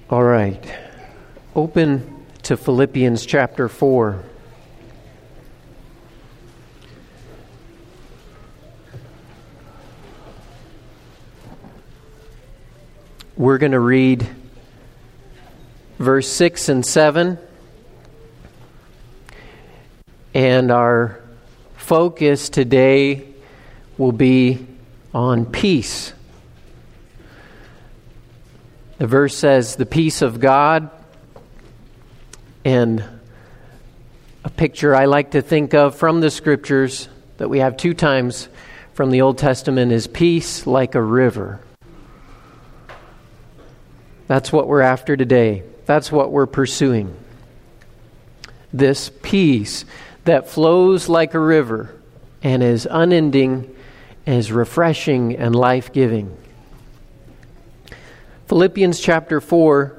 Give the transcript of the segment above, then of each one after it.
All right. Open to Philippians chapter 4. We're going to read verse 6 and 7. And our focus today will be on peace. The verse says, the peace of God. And a picture I like to think of from the Scriptures that we have two times from the Old Testament is peace like a river. That's what we're after today. That's what we're pursuing. This peace that flows like a river and is unending, and is refreshing and life-giving. Philippians chapter 4,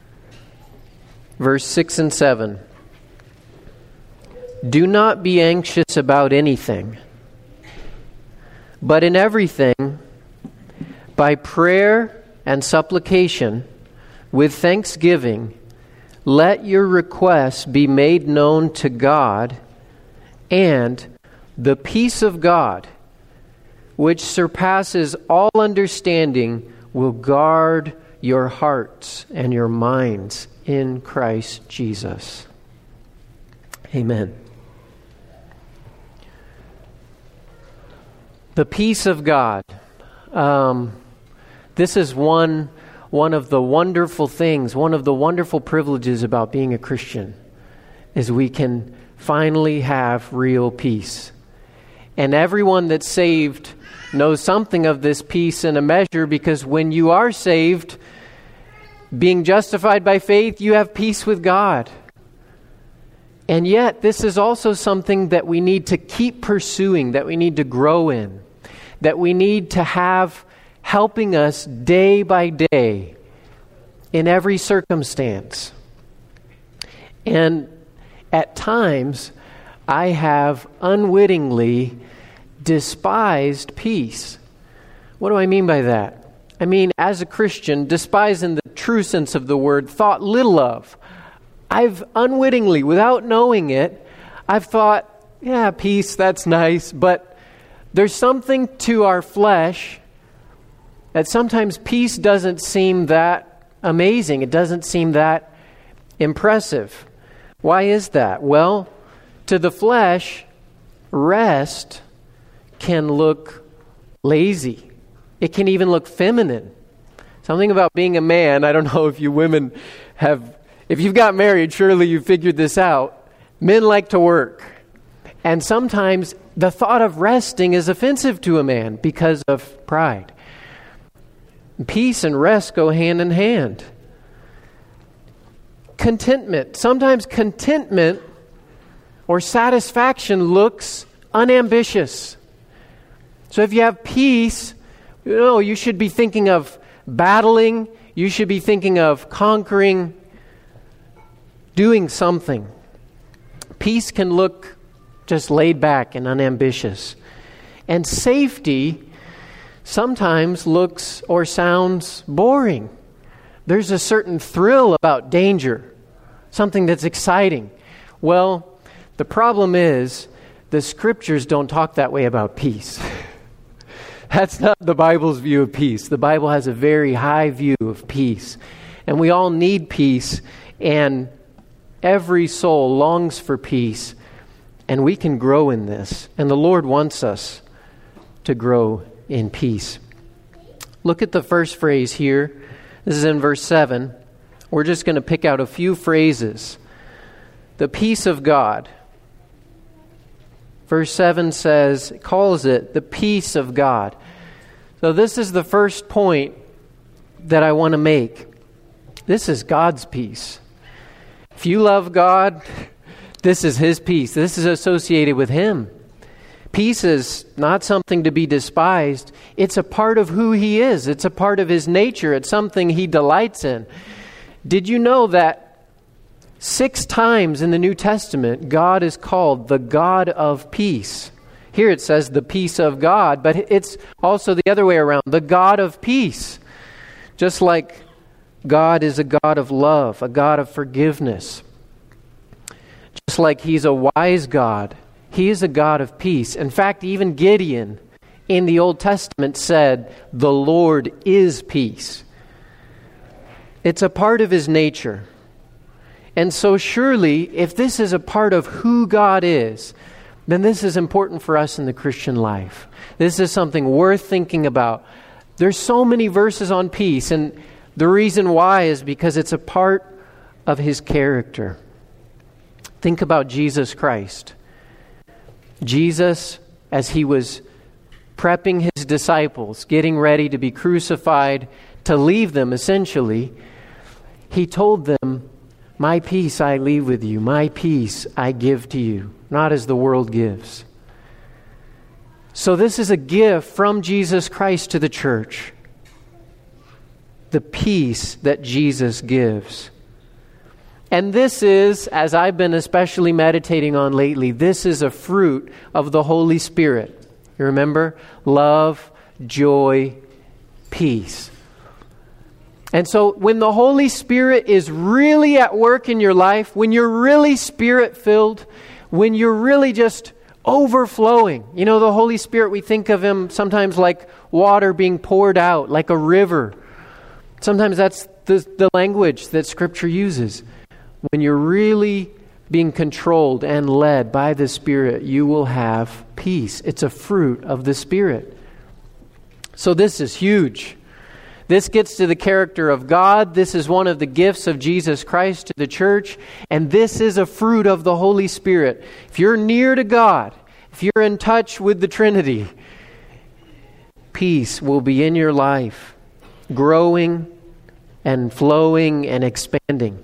verse 6 and 7. Do not be anxious about anything, but in everything, by prayer and supplication, with thanksgiving, let your requests be made known to God, and the peace of God, which surpasses all understanding, will guard your hearts and your minds in Christ Jesus. Amen. The peace of God. This is one of the wonderful things, one of the wonderful privileges about being a Christian, is we can finally have real peace. And everyone that's saved knows something of this peace in a measure, because when you are saved, being justified by faith, you have peace with God. And yet, this is also something that we need to keep pursuing, that we need to grow in, that we need to have helping us day by day in every circumstance. And at times, I have unwittingly despised peace. What do I mean by that? I mean, as a Christian, despise in the true sense of the word, thought little of. I've unwittingly, without knowing it, I've thought, yeah, peace, that's nice, but there's something to our flesh that sometimes peace doesn't seem that amazing. It doesn't seem that impressive. Why is that? Well, to the flesh, rest can look lazy. It can even look feminine. Something about being a man, I don't know if you women have, if you've got married, surely you've figured this out. Men like to work. And sometimes the thought of resting is offensive to a man because of pride. Peace and rest go hand in hand. Contentment. Sometimes contentment or satisfaction looks unambitious. So if you have peace, you should be thinking of battling. You should be thinking of conquering, doing something. Peace can look just laid back and unambitious. And safety sometimes looks or sounds boring. There's a certain thrill about danger, something that's exciting. Well, the problem is the Scriptures don't talk that way about peace. That's not the Bible's view of peace. The Bible has a very high view of peace. And we all need peace, and every soul longs for peace, and we can grow in this. And the Lord wants us to grow in peace. Look at the first phrase here. This is in verse 7. We're just going to pick out a few phrases. The peace of God. Verse 7 calls it the peace of God. So this is the first point that I want to make. This is God's peace. If you love God, this is His peace. This is associated with Him. Peace is not something to be despised. It's a part of who He is. It's a part of His nature. It's something He delights in. Did you know that 6 times in the New Testament, God is called the God of peace? Here it says the peace of God, but it's also the other way around, the God of peace. Just like God is a God of love, a God of forgiveness. Just like He's a wise God, He is a God of peace. In fact, even Gideon in the Old Testament said, "The Lord is peace." It's a part of His nature. And so surely, if this is a part of who God is, then this is important for us in the Christian life. This is something worth thinking about. There's so many verses on peace, and the reason why is because it's a part of His character. Think about Jesus Christ. Jesus, as He was prepping His disciples, getting ready to be crucified, to leave them essentially, He told them, "My peace I leave with you, my peace I give to you, not as the world gives." So this is a gift from Jesus Christ to the church. The peace that Jesus gives. And this is, as I've been especially meditating on lately, this is a fruit of the Holy Spirit. You remember? Love, joy, peace. And so when the Holy Spirit is really at work in your life, when you're really Spirit-filled, when you're really just overflowing. You know, the Holy Spirit, we think of Him sometimes like water being poured out, like a river. Sometimes that's the language that Scripture uses. When you're really being controlled and led by the Spirit, you will have peace. It's a fruit of the Spirit. So this is huge. This gets to the character of God. This is one of the gifts of Jesus Christ to the church. And this is a fruit of the Holy Spirit. If you're near to God, if you're in touch with the Trinity, peace will be in your life, growing and flowing and expanding.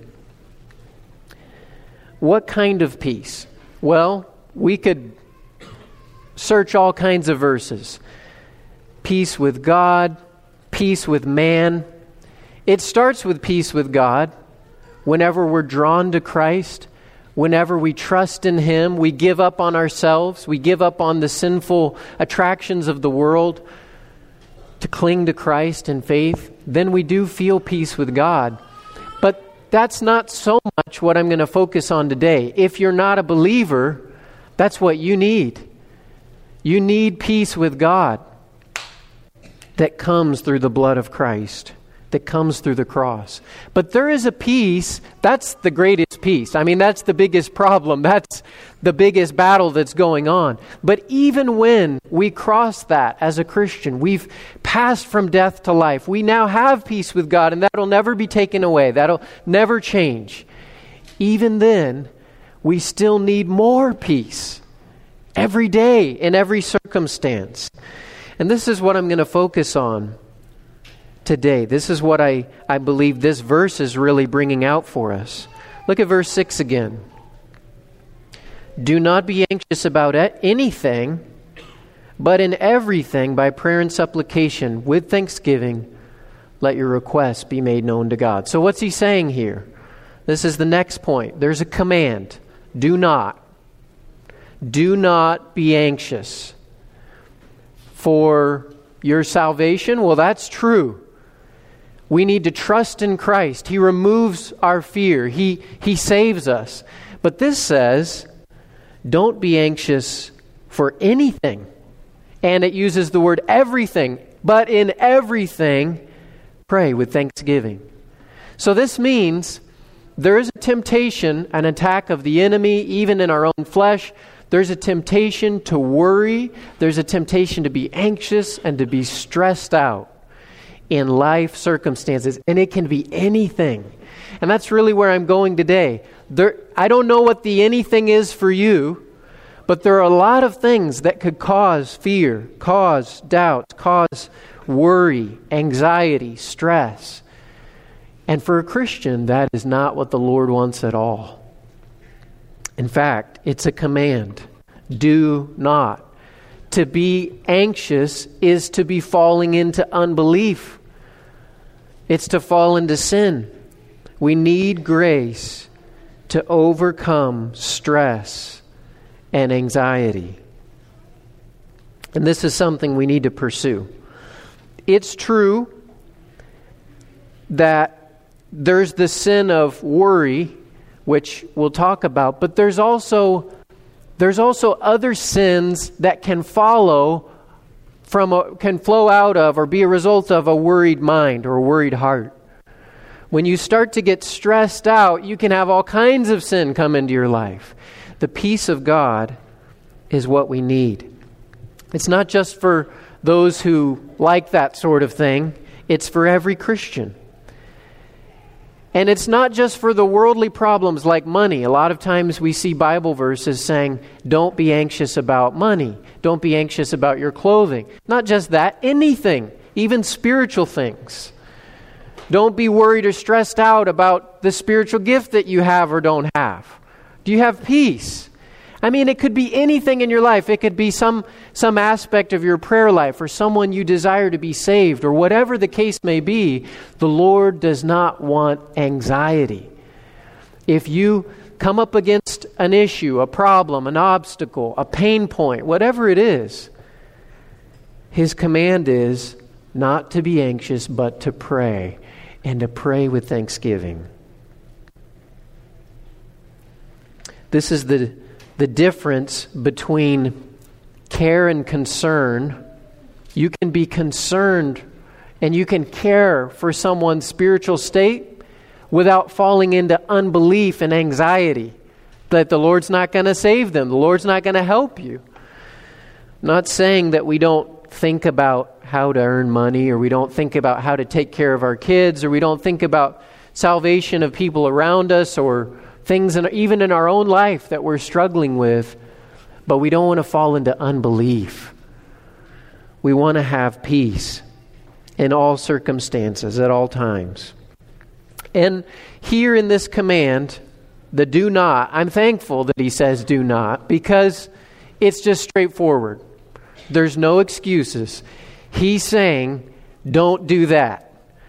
What kind of peace? Well, we could search all kinds of verses. Peace with God, peace with man. It starts with peace with God. Whenever we're drawn to Christ, whenever we trust in Him, we give up on ourselves, we give up on the sinful attractions of the world to cling to Christ in faith, then we do feel peace with God. But that's not so much what I'm going to focus on today. If you're not a believer, that's what you need. You need peace with God that comes through the blood of Christ, that comes through the cross. But there is a peace, that's the greatest peace. I mean, that's the biggest problem. That's the biggest battle that's going on. But even when we cross that as a Christian, we've passed from death to life. We now have peace with God, and that'll never be taken away. That'll never change. Even then, we still need more peace every day in every circumstance. And this is what I'm going to focus on today. This is what I believe this verse is really bringing out for us. Look at verse 6 again. Do not be anxious about anything, but in everything, by prayer and supplication, with thanksgiving, let your requests be made known to God. So what's he saying here? This is the next point. There's a command. Do not be anxious for your salvation. Well, that's true. We need to trust in Christ. He removes our fear. He saves us. But this says, don't be anxious for anything. And it uses the word everything. But in everything, pray with thanksgiving. So this means there is a temptation, an attack of the enemy, even in our own flesh. There's a temptation to worry. There's a temptation to be anxious and to be stressed out in life circumstances. And it can be anything. And that's really where I'm going today. I don't know what the anything is for you, but there are a lot of things that could cause fear, cause doubt, cause worry, anxiety, stress. And for a Christian, that is not what the Lord wants at all. In fact, it's a command. Do not. To be anxious is to be falling into unbelief. It's to fall into sin. We need grace to overcome stress and anxiety. And this is something we need to pursue. It's true that there's the sin of worry, which we'll talk about, but there's also other sins that can flow out of or be a result of a worried mind or a worried heart. When you start to get stressed out, you can have all kinds of sin come into your life. The peace of God is what we need. It's not just for those who like that sort of thing. It's for every Christian. And it's not just for the worldly problems like money. A lot of times we see Bible verses saying, don't be anxious about money. Don't be anxious about your clothing. Not just that, anything, even spiritual things. Don't be worried or stressed out about the spiritual gift that you have or don't have. Do you have peace? I mean, it could be anything in your life. It could be some aspect of your prayer life or someone you desire to be saved or whatever the case may be. The Lord does not want anxiety. If you come up against an issue, a problem, an obstacle, a pain point, whatever it is, His command is not to be anxious but to pray, and to pray with thanksgiving. This is the difference between care and concern. You can be concerned and you can care for someone's spiritual state without falling into unbelief and anxiety that the Lord's not going to save them, the Lord's not going to help you. I'm not saying that we don't think about how to earn money, or we don't think about how to take care of our kids, or we don't think about salvation of people around us, or things even in our own life that we're struggling with, but we don't want to fall into unbelief. We want to have peace in all circumstances, at all times. And here in this command, the do not, I'm thankful that He says do not, because it's just straightforward. There's no excuses. He's saying, don't do that.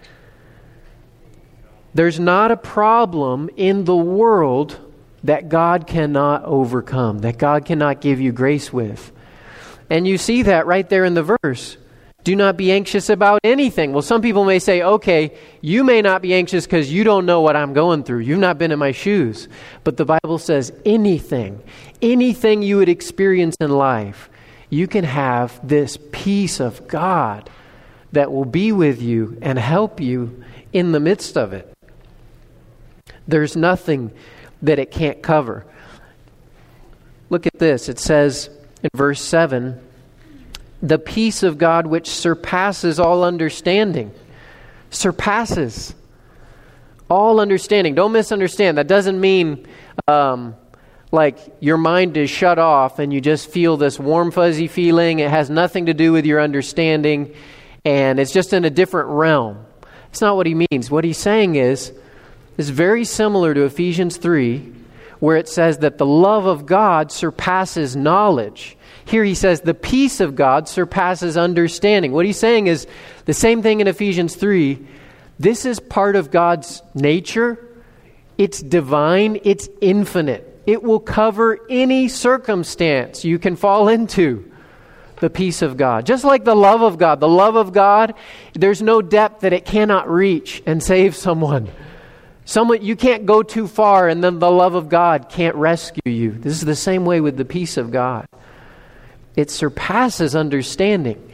There's not a problem in the world that God cannot overcome, that God cannot give you grace with. And you see that right there in the verse. Do not be anxious about anything. Well, some people may say, okay, you may not be anxious because you don't know what I'm going through. You've not been in my shoes. But the Bible says anything you would experience in life, you can have this peace of God that will be with you and help you in the midst of it. There's nothing that it can't cover. Look at this. It says in verse 7, the peace of God which surpasses all understanding. Surpasses all understanding. Don't misunderstand. That doesn't mean like your mind is shut off and you just feel this warm, fuzzy feeling. It has nothing to do with your understanding, and it's just in a different realm. It's not what he means. What he's saying is very similar to Ephesians 3, where it says that the love of God surpasses knowledge. Here he says the peace of God surpasses understanding. What he's saying is the same thing in Ephesians 3. This is part of God's nature. It's divine. It's infinite. It will cover any circumstance you can fall into. The peace of God. Just like the love of God. The love of God, there's no depth that it cannot reach and save someone. You can't go too far and then the love of God can't rescue you. This is the same way with the peace of God. It surpasses understanding.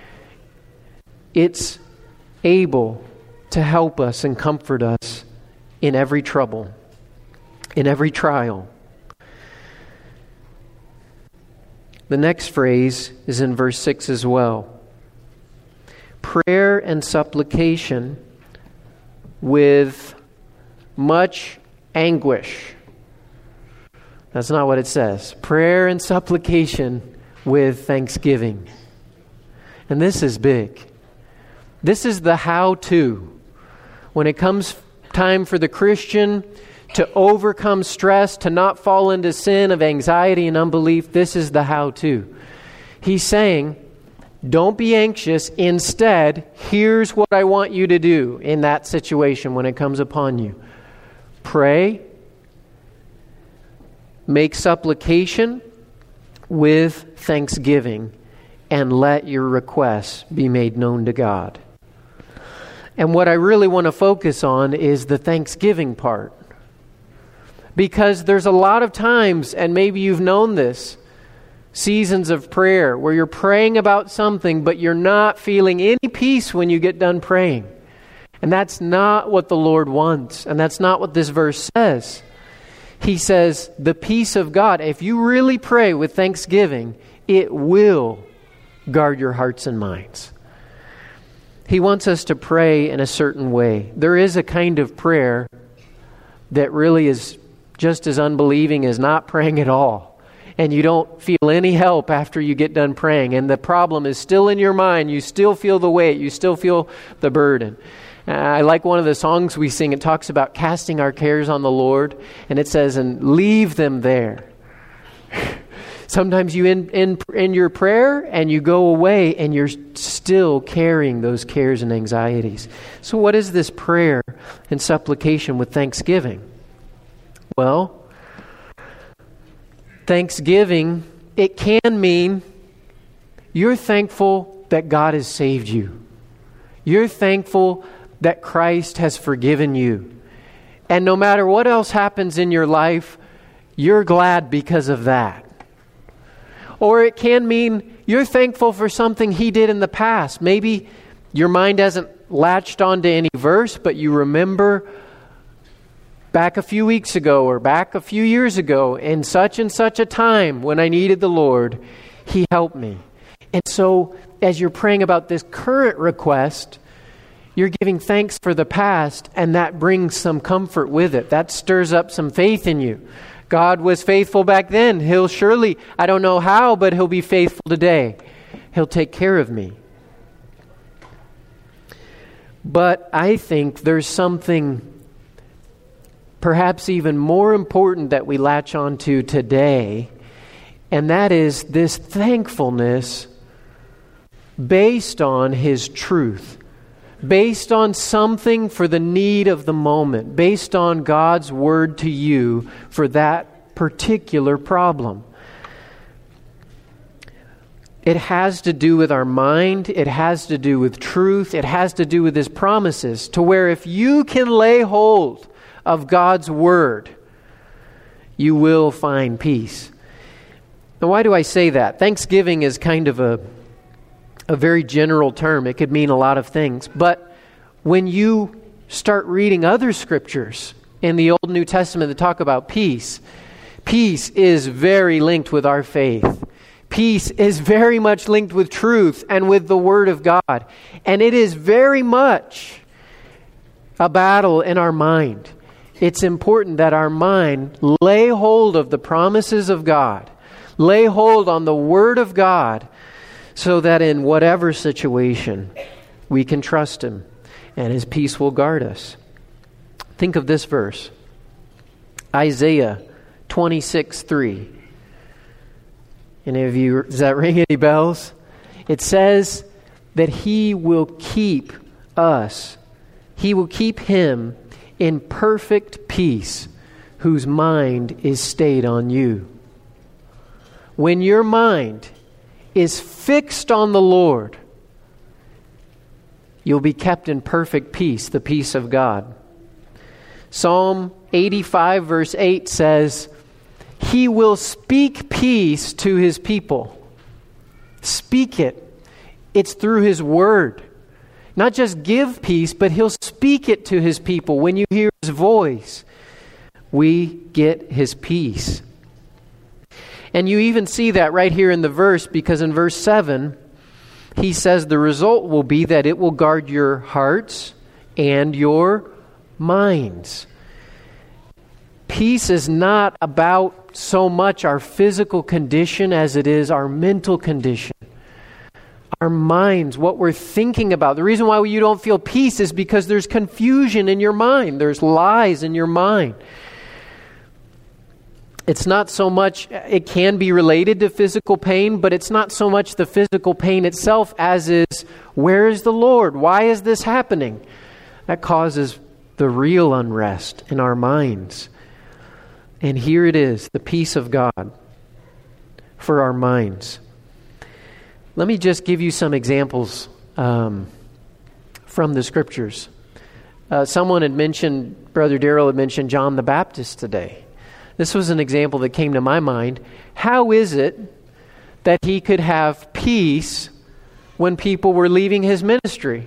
It's able to help us and comfort us in every trouble, in every trial. The next phrase is in verse 6 as well. Prayer and supplication with much anguish. That's not what it says. Prayer and supplication with thanksgiving. And this is big. This is the how-to. When it comes time for the Christian to overcome stress, to not fall into sin of anxiety and unbelief, this is the how-to. He's saying, don't be anxious. Instead, here's what I want you to do in that situation when it comes upon you. Pray, make supplication with thanksgiving, and let your requests be made known to God. And what I really want to focus on is the thanksgiving part. Because there's a lot of times, and maybe you've known this, seasons of prayer where you're praying about something, but you're not feeling any peace when you get done praying. And that's not what the Lord wants. And that's not what this verse says. He says, the peace of God, if you really pray with thanksgiving, it will guard your hearts and minds. He wants us to pray in a certain way. There is a kind of prayer that really is just as unbelieving as not praying at all. And you don't feel any help after you get done praying. And the problem is still in your mind. You still feel the weight. You still feel the burden. I like one of the songs we sing. It talks about casting our cares on the Lord. And it says, and leave them there. Sometimes you in your prayer and you go away and you're still carrying those cares and anxieties. So what is this prayer and supplication with thanksgiving? Well, thanksgiving, it can mean you're thankful that God has saved you. You're thankful that Christ has forgiven you. And no matter what else happens in your life, you're glad because of that. Or it can mean you're thankful for something He did in the past. Maybe your mind hasn't latched onto any verse, but you remember back a few weeks ago or back a few years ago in such and such a time when I needed the Lord, He helped me. And so as you're praying about this current request, you're giving thanks for the past, and that brings some comfort with it. That stirs up some faith in you. God was faithful back then. He'll surely, I don't know how, but He'll be faithful today. He'll take care of me. But I think there's something perhaps even more important that we latch onto today, and that is this thankfulness based on His truth, based on something for the need of the moment, based on God's word to you for that particular problem. It has to do with our mind. It has to do with truth. It has to do with His promises, to where if you can lay hold of God's word, you will find peace. Now, why do I say that? Thanksgiving is kind of a very general term. It could mean a lot of things. But when you start reading other scriptures in the Old and New Testament that talk about peace, peace is very linked with our faith. Peace is very much linked with truth and with the Word of God. And it is very much a battle in our mind. It's important that our mind lay hold of the promises of God, lay hold on the Word of God, so that in whatever situation we can trust Him and His peace will guard us. Think of this verse, Isaiah 26:3. Any of you, does that ring any bells? It says that He will keep us. He will keep him in perfect peace whose mind is stayed on you. When your mind is fixed on the Lord, you'll be kept in perfect peace, the peace of God. Psalm 85 verse 8 says, He will speak peace to His people. Speak it. It's through His word. Not just give peace, but He'll speak it to His people. When you hear His voice, we get His peace. And you even see that right here in the verse, because in verse 7, He says the result will be that it will guard your hearts and your minds. Peace is not about so much our physical condition as it is our mental condition. Our minds, what we're thinking about. The reason why you don't feel peace is because there's confusion in your mind. There's lies in your mind. It's not so much, it can be related to physical pain, but it's not so much the physical pain itself as is, where is the Lord? Why is this happening? That causes the real unrest in our minds. And here it is, the peace of God for our minds. Let me just give you some examples from the Scriptures. Someone had mentioned, Brother Darrell had mentioned John the Baptist today. This was an example that came to my mind. How is it that he could have peace when people were leaving his ministry?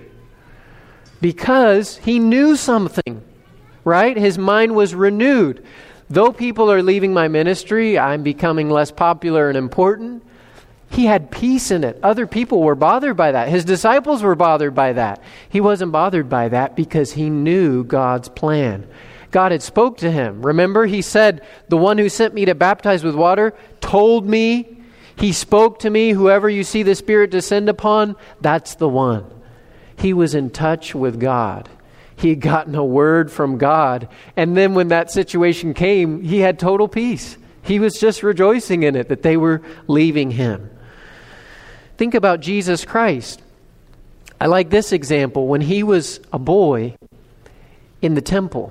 Because he knew something, right? His mind was renewed. Though people are leaving my ministry, I'm becoming less popular and important. He had peace in it. Other people were bothered by that. His disciples were bothered by that. He wasn't bothered by that because he knew God's plan. God had spoke to him. Remember, he said, the one who sent me to baptize with water told me, he spoke to me, whoever you see the Spirit descend upon, that's the one. He was in touch with God. He had gotten a word from God. And then when that situation came, he had total peace. He was just rejoicing in it that they were leaving him. Think about Jesus Christ. I like this example. When he was a boy in the temple,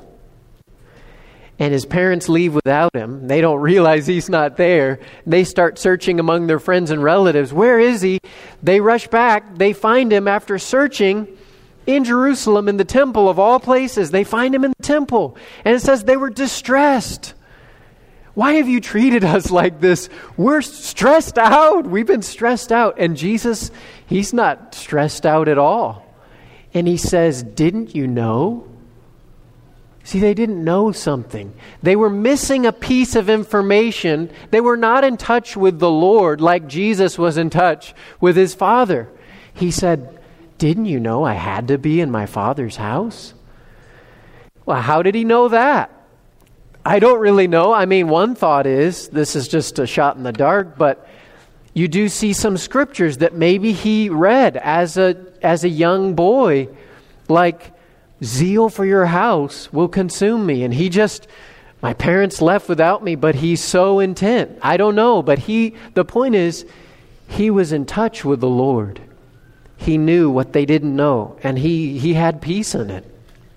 and his parents leave without him, they don't realize he's not there. They start searching among their friends and relatives. Where is he? They rush back. They find him after searching in Jerusalem, in the temple of all places. They find him in the temple. And it says they were distressed. Why have you treated us like this? We're stressed out. We've been stressed out. And Jesus, he's not stressed out at all. And he says, didn't you know? See, they didn't know something. They were missing a piece of information. They were not in touch with the Lord like Jesus was in touch with his Father. He said, didn't you know I had to be in my Father's house? Well, how did he know that? I don't really know. I mean, one thought is, this is just a shot in the dark, but you do see some scriptures that maybe he read as a young boy, like, zeal for your house will consume me. And my parents left without me, but he's so intent. I don't know, but the point is, he was in touch with the Lord. He knew what they didn't know, and he had peace in it.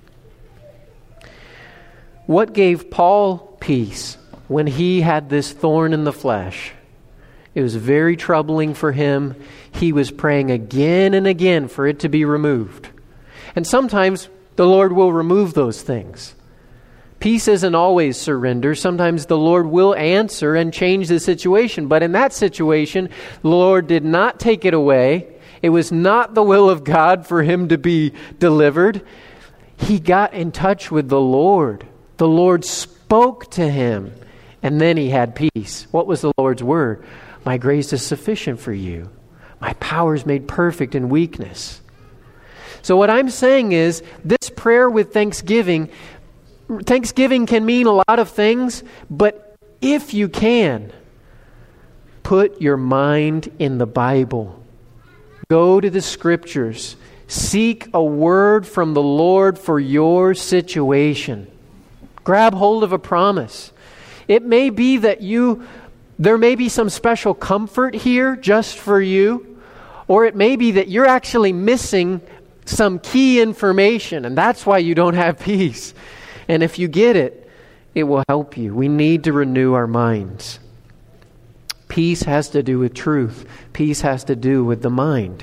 What gave Paul peace when he had this thorn in the flesh? It was very troubling for him. He was praying again and again for it to be removed. And sometimes the Lord will remove those things. Peace isn't always surrender. Sometimes the Lord will answer and change the situation. But in that situation, the Lord did not take it away. It was not the will of God for him to be delivered. He got in touch with the Lord. The Lord spoke to him, and then he had peace. What was the Lord's word? My grace is sufficient for you. My power is made perfect in weakness. So what I'm saying is, this prayer with thanksgiving can mean a lot of things, but if you can, put your mind in the Bible. Go to the Scriptures. Seek a word from the Lord for your situation. Grab hold of a promise. It may be that there may be some special comfort here just for you, or it may be that you're actually missing some key information, and that's why you don't have peace. And if you get it, it will help you. We need to renew our minds. Peace has to do with truth. Peace has to do with the mind.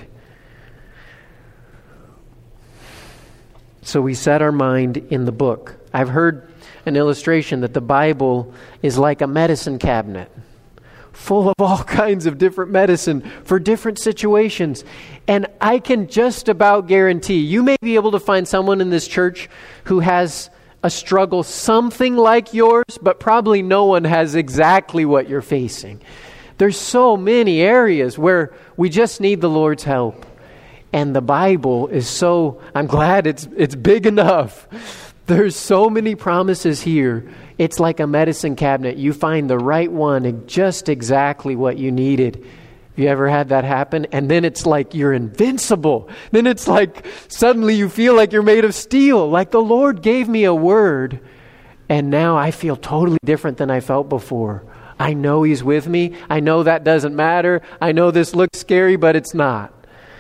So we set our mind in the book. I've heard an illustration that the Bible is like a medicine cabinet, full of all kinds of different medicine for different situations. And I can just about guarantee you may be able to find someone in this church who has a struggle something like yours, but probably no one has exactly what you're facing. There's so many areas where we just need the Lord's help. And the Bible is I'm glad it's big enough. There's so many promises here. It's like a medicine cabinet. You find the right one and just exactly what you needed. Have you ever had that happen? And then it's like you're invincible. Then it's like suddenly you feel like you're made of steel. Like the Lord gave me a word, and now I feel totally different than I felt before. I know He's with me. I know that doesn't matter. I know this looks scary, but it's not.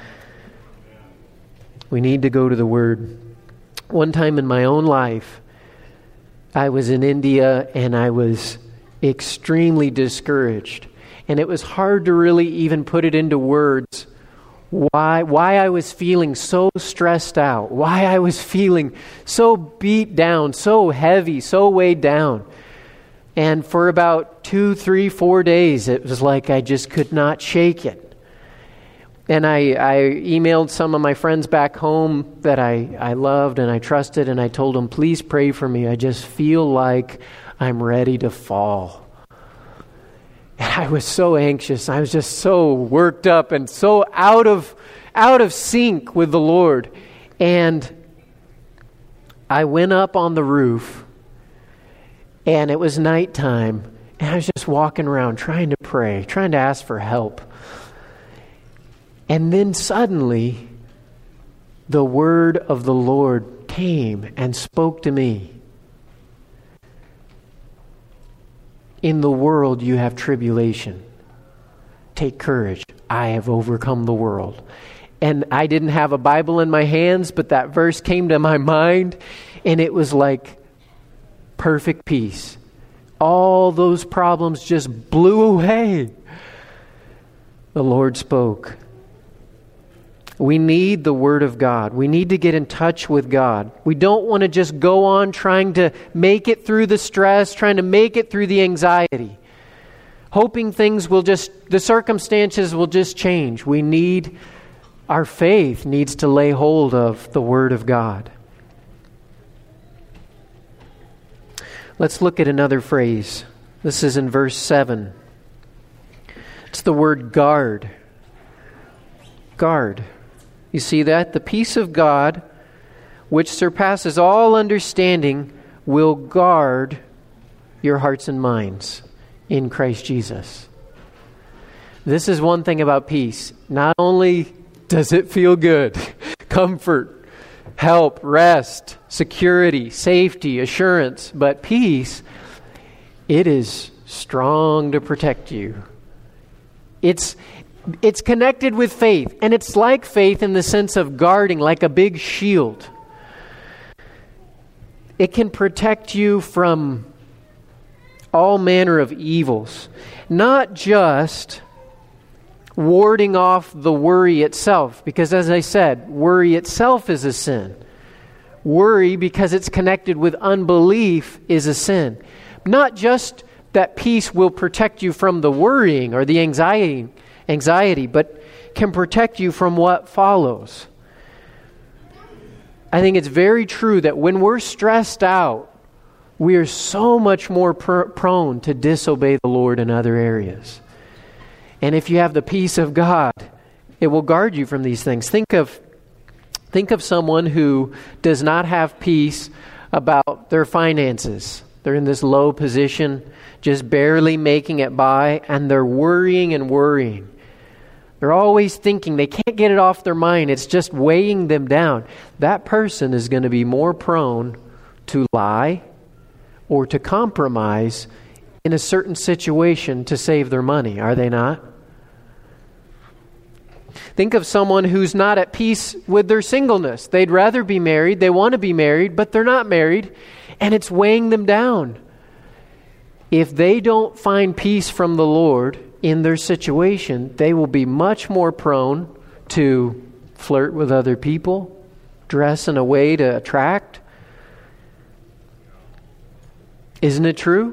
We need to go to the Word. One time in my own life, I was in India and I was extremely discouraged. And it was hard to really even put it into words why I was feeling so stressed out, why I was feeling so beat down, so heavy, so weighed down. And for about 2, 3, 4 days, it was like I just could not shake it. And I emailed some of my friends back home that I loved and I trusted, and I told them, please pray for me. I just feel like I'm ready to fall. And I was so anxious. I was just so worked up and so out of sync with the Lord. And I went up on the roof, and it was nighttime, and I was just walking around trying to pray, trying to ask for help. And then suddenly, the word of the Lord came and spoke to me. In the world you have tribulation. Take courage. I have overcome the world. And I didn't have a Bible in my hands, but that verse came to my mind, and it was like perfect peace. All those problems just blew away. The Lord spoke. We need the Word of God. We need to get in touch with God. We don't want to just go on trying to make it through the stress, trying to make it through the anxiety, hoping the circumstances will just change. Our faith needs to lay hold of the Word of God. Let's look at another phrase. This is in verse 7. It's the word guard. Guard. You see that? The peace of God, which surpasses all understanding, will guard your hearts and minds in Christ Jesus. This is one thing about peace. Not only does it feel good, comfort, help, rest, security, safety, assurance, but peace, it is strong to protect you. It's connected with faith, and it's like faith in the sense of guarding, like a big shield. It can protect you from all manner of evils, not just warding off the worry itself, because as I said, worry itself is a sin. Worry, because it's connected with unbelief, is a sin. Not just that peace will protect you from the worrying or the anxiety, but can protect you from what follows. I think it's very true that when we're stressed out, we are so much more prone to disobey the Lord in other areas. And if you have the peace of God, it will guard you from these things. Think of someone who does not have peace about their finances. They're in this low position, just barely making it by, and they're worrying and worrying. They're always thinking, they can't get it off their mind. It's just weighing them down. That person is going to be more prone to lie or to compromise in a certain situation to save their money, are they not? Think of someone who's not at peace with their singleness. They'd rather be married, they want to be married, but they're not married, and it's weighing them down. If they don't find peace from the Lord in their situation, they will be much more prone to flirt with other people, dress in a way to attract. Isn't it true?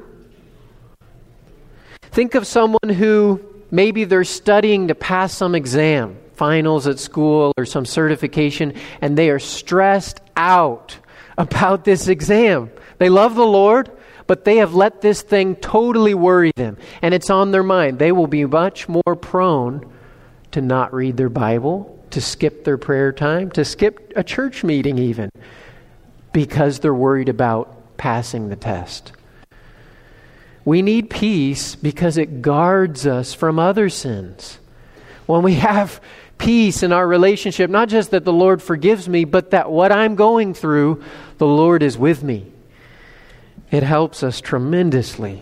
Think of someone who maybe they're studying to pass some exam, finals at school or some certification, and they are stressed out about this exam. They love the Lord, but they have let this thing totally worry them, and it's on their mind. They will be much more prone to not read their Bible, to skip their prayer time, to skip a church meeting even, because they're worried about passing the test. We need peace because it guards us from other sins. When we have peace in our relationship, not just that the Lord forgives me, but that what I'm going through, the Lord is with me. It helps us tremendously.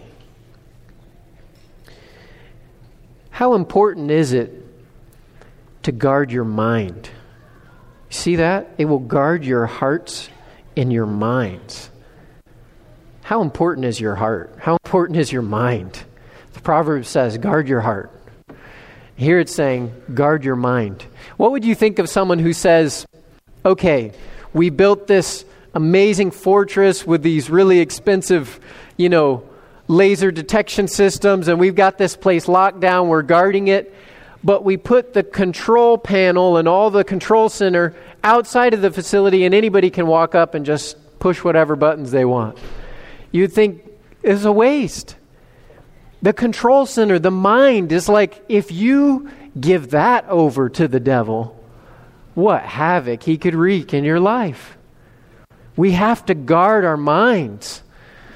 How important is it to guard your mind? See that? It will guard your hearts and your minds. How important is your heart? How important is your mind? The proverb says, guard your heart. Here it's saying, guard your mind. What would you think of someone who says, okay, we built this amazing fortress with these really expensive, laser detection systems, and we've got this place locked down, we're guarding it, but we put the control panel and all the control center outside of the facility, and anybody can walk up and just push whatever buttons they want. You'd think it's a waste. The control center, the mind, is like, if you give that over to the devil, what havoc he could wreak in your life. We have to guard our minds.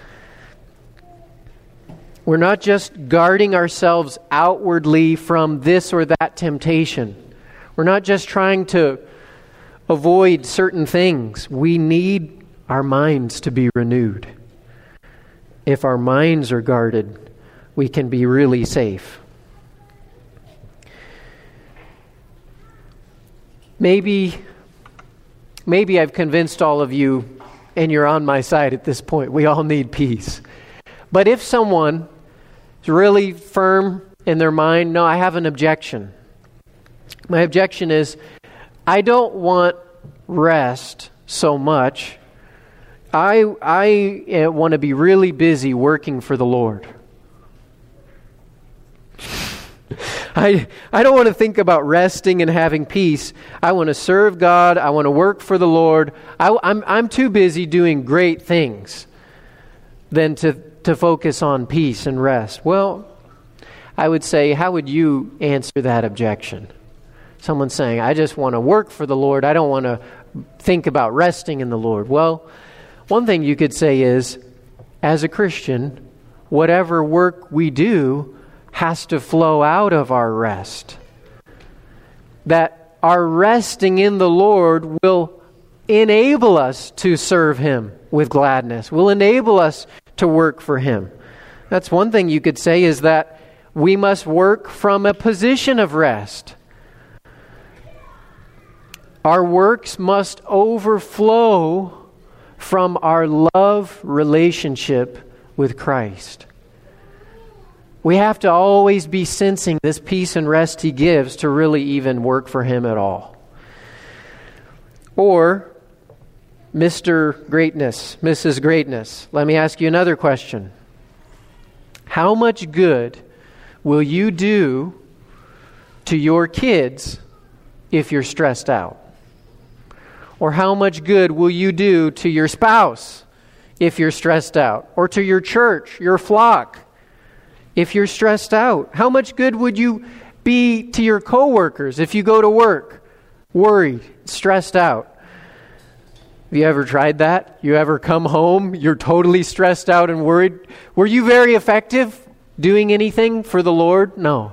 We're not just guarding ourselves outwardly from this or that temptation. We're not just trying to avoid certain things. We need our minds to be renewed. If our minds are guarded, we can be really safe. Maybe I've convinced all of you, and you're on my side at this point. We all need peace. But if someone is really firm in their mind, no, I have an objection. My objection is, I don't want rest so much. I want to be really busy working for the Lord. I don't want to think about resting and having peace. I want to serve God. I want to work for the Lord. I'm too busy doing great things than to focus on peace and rest. Well, I would say, how would you answer that objection? Someone saying, I just want to work for the Lord. I don't want to think about resting in the Lord. Well, one thing you could say is, as a Christian, whatever work we do has to flow out of our rest. That our resting in the Lord will enable us to serve Him with gladness, will enable us to work for Him. That's one thing you could say, is that we must work from a position of rest. Our works must overflow from our love relationship with Christ. We have to always be sensing this peace and rest He gives to really even work for Him at all. Or, Mr. Greatness, Mrs. Greatness, let me ask you another question. How much good will you do to your kids if you're stressed out? Or how much good will you do to your spouse if you're stressed out? Or to your church, your flock, if you're stressed out? How much good would you be to your coworkers if you go to work worried, stressed out? Have you ever tried that? You ever come home, you're totally stressed out and worried? Were you very effective doing anything for the Lord? No.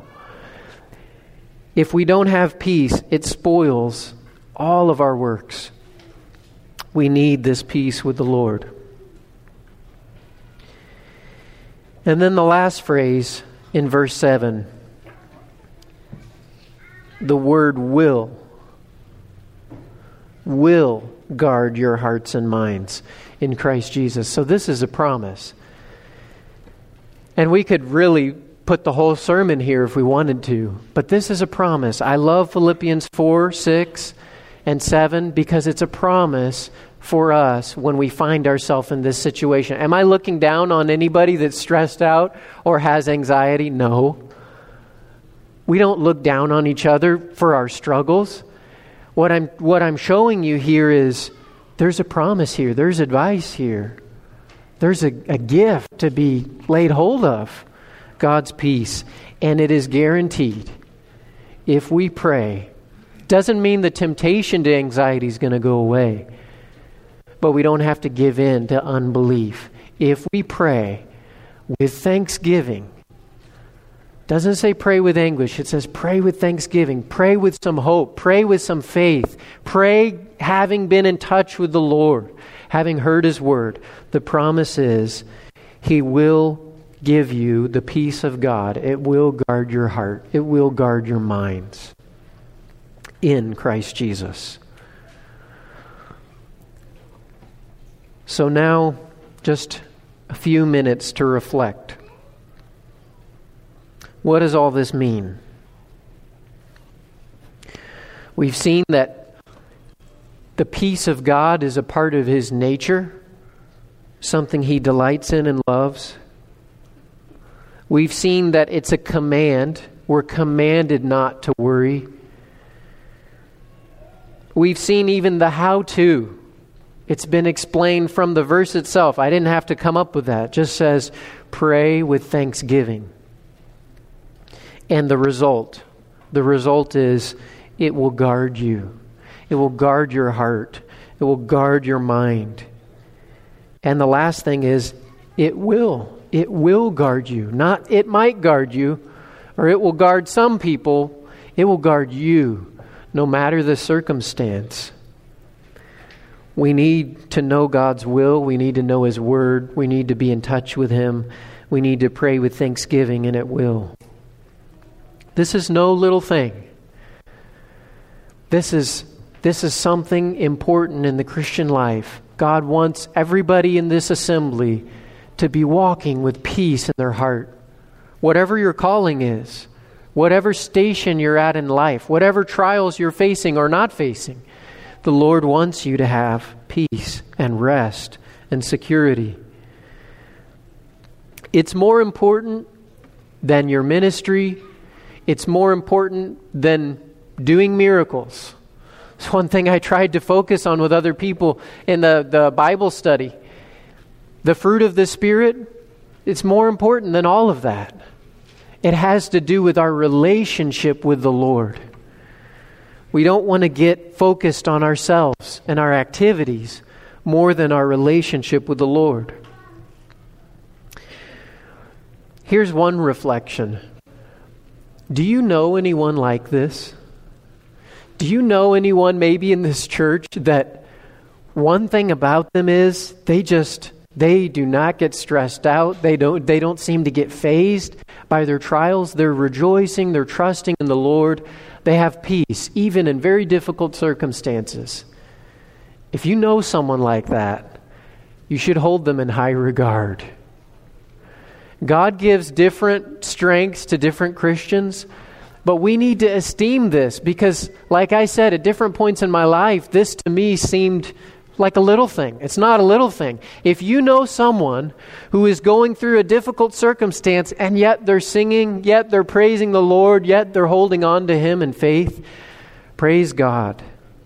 If we don't have peace, it spoils all of our works. We need this peace with the Lord. And then the last phrase in verse 7, the word will guard your hearts and minds in Christ Jesus. So this is a promise. And we could really put the whole sermon here if we wanted to, but this is a promise. I love Philippians 4, 6, and 7 because it's a promise for us when we find ourselves in this situation. Am I looking down on anybody that's stressed out or has anxiety? No. We don't look down on each other for our struggles. What I'm showing you here is there's a promise here. There's advice here. There's a gift to be laid hold of. God's peace. And it is guaranteed if we pray. Doesn't mean the temptation to anxiety is going to go away. But we don't have to give in to unbelief. If we pray with thanksgiving, doesn't say pray with anguish. It says pray with thanksgiving. Pray with some hope. Pray with some faith. Pray having been in touch with the Lord, having heard His word. The promise is He will give you the peace of God. It will guard your heart. It will guard your minds in Christ Jesus. So now, just a few minutes to reflect. What does all this mean? We've seen that the peace of God is a part of His nature, something He delights in and loves. We've seen that it's a command. We're commanded not to worry. We've seen even the how-to. It's been explained from the verse itself. I didn't have to come up with that. It just says, pray with thanksgiving. And the result is it will guard you. It will guard your heart. It will guard your mind. And the last thing is, it will guard you. Not it might guard you, or it will guard some people. It will guard you, no matter the circumstance. We need to know God's will. We need to know His Word. We need to be in touch with Him. We need to pray with thanksgiving, and it will. This is no little thing. This is something important in the Christian life. God wants everybody in this assembly to be walking with peace in their heart. Whatever your calling is, whatever station you're at in life, whatever trials you're facing or not facing, the Lord wants you to have peace and rest and security. It's more important than your ministry. It's more important than doing miracles. It's one thing I tried to focus on with other people in the Bible study. The fruit of the Spirit, it's more important than all of that. It has to do with our relationship with the Lord. We don't want to get focused on ourselves and our activities more than our relationship with the Lord. Here's one reflection. Do you know anyone like this? Do you know anyone maybe in this church that one thing about them is they do not get stressed out. They don't seem to get fazed by their trials. They're rejoicing, they're trusting in the Lord. They have peace, even in very difficult circumstances. If you know someone like that, you should hold them in high regard. God gives different strengths to different Christians, but we need to esteem this because, like I said, at different points in my life, this to me seemed like a little thing. It's not a little thing. If you know someone who is going through a difficult circumstance and yet they're singing, yet they're praising the Lord, yet they're holding on to Him in faith, praise God.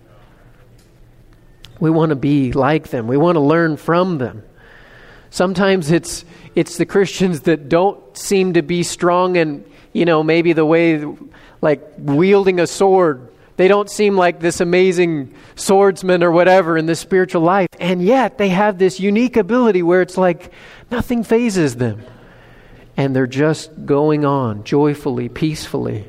We want to be like them. We want to learn from them. Sometimes it's the Christians that don't seem to be strong and, maybe the way like wielding a sword. They don't seem like this amazing swordsman or whatever in this spiritual life. And yet they have this unique ability where it's like nothing phases them. And they're just going on joyfully, peacefully.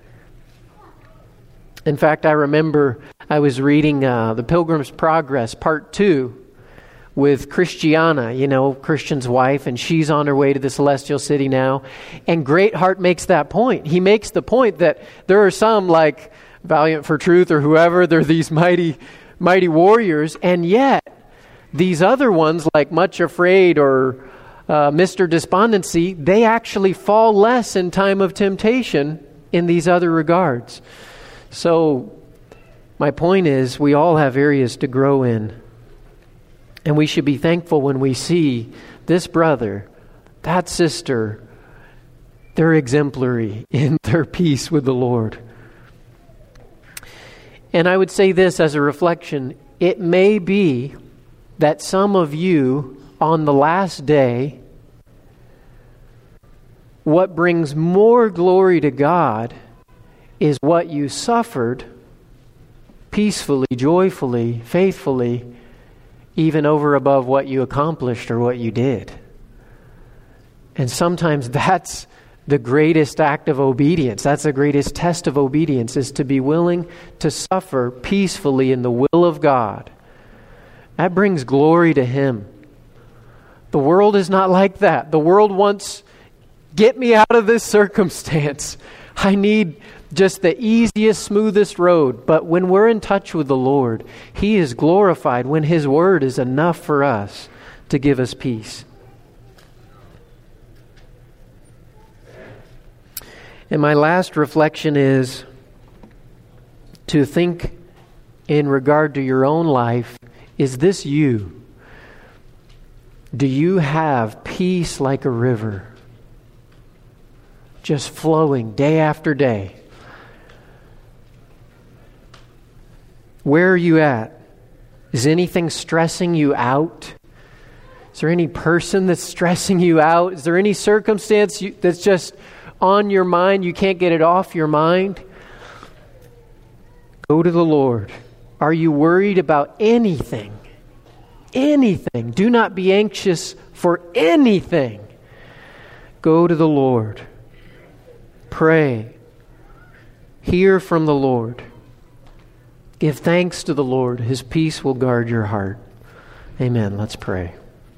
In fact, I remember I was reading The Pilgrim's Progress, Part 2, with Christiana, Christian's wife, and she's on her way to the celestial city now. And Greatheart makes that point. He makes the point that there are some like Valiant for Truth or whoever, they're these mighty warriors, and yet these other ones like Much Afraid or Mr. Despondency, they actually fall less in time of temptation in these other regards. So my point is we all have areas to grow in, and we should be thankful when we see this brother, that sister, they're exemplary in their peace with the Lord. And I would say this as a reflection. It may be that some of you on the last day, what brings more glory to God is what you suffered peacefully, joyfully, faithfully, even over above what you accomplished or what you did. And sometimes that's the greatest act of obedience. That's the greatest test of obedience, is to be willing to suffer peacefully in the will of God. That brings glory to Him. The world is not like that. The world wants, get me out of this circumstance. I need just the easiest, smoothest road. But when we're in touch with the Lord, He is glorified when His Word is enough for us to give us peace. And my last reflection is to think in regard to your own life, is this you? Do you have peace like a river, just flowing day after day? Where are you at? Is anything stressing you out? Is there any person that's stressing you out? Is there any circumstance that's just on your mind? You can't get it off your mind? Go to the Lord. Are you worried about anything? Anything. Do not be anxious for anything. Go to the Lord. Pray. Hear from the Lord. Give thanks to the Lord. His peace will guard your heart. Amen. Let's pray.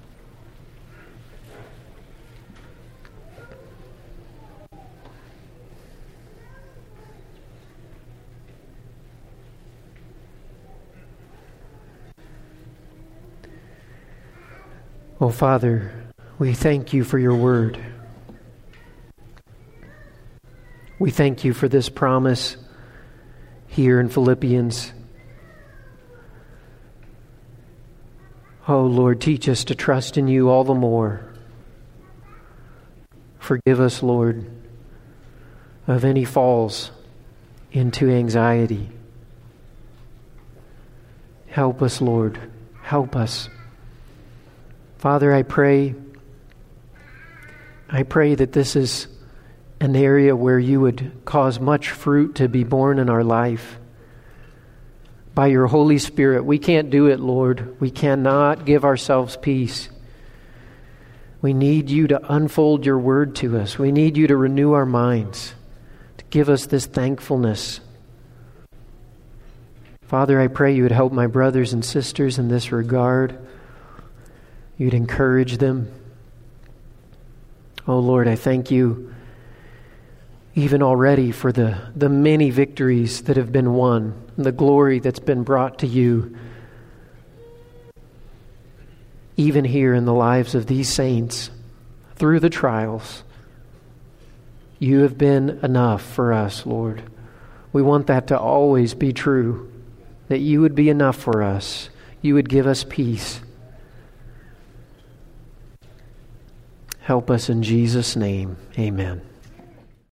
Oh, Father, we thank you for your word. We thank you for this promise here in Philippians. Oh, Lord, teach us to trust in you all the more. Forgive us, Lord, of any falls into anxiety. Help us, Lord. Help us. Father, I pray that this is an area where you would cause much fruit to be born in our life. By your Holy Spirit, we can't do it, Lord. We cannot give ourselves peace. We need you to unfold your word to us. We need you to renew our minds, to give us this thankfulness. Father, I pray you would help my brothers and sisters in this regard. You'd encourage them. Oh Lord, I thank you even already for the many victories that have been won, and the glory that's been brought to you, even here in the lives of these saints, through the trials. You have been enough for us, Lord. We want that to always be true, that you would be enough for us. You would give us peace. Help us in Jesus' name. Amen.